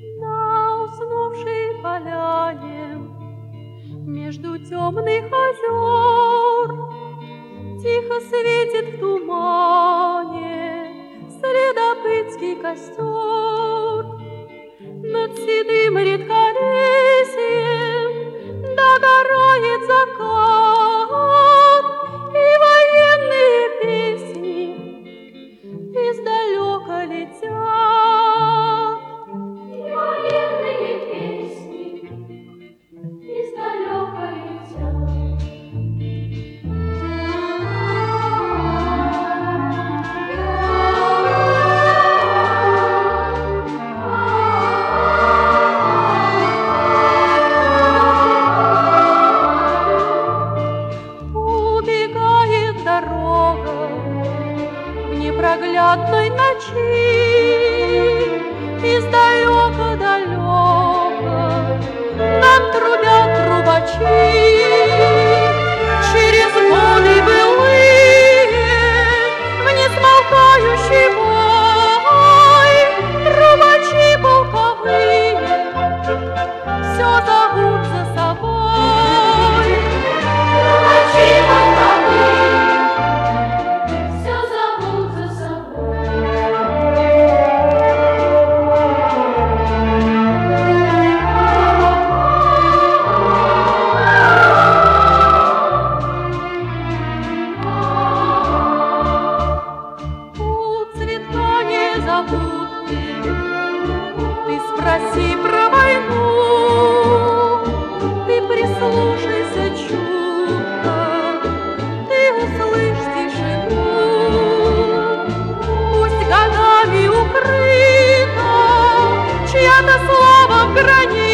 На уснувшей поляне между темных озер тихо светит в тумане следопытский костер. Над седым редколесьем догорает закат, и военные песни издалека летят. И военные песни издалека летят. Убегает дорога в непроглядной ночи, издалека-далека нам трубят трубачи. Через годы былые в несмолкающий бой трубачи полковые все зовут за собой. Трубачи полковые все зовут за собой. У цветка незабудки ты спроси про войну, ты прислушайся чутко, ты услышь тишину. Пусть годами укрыта чья-то слава в границе,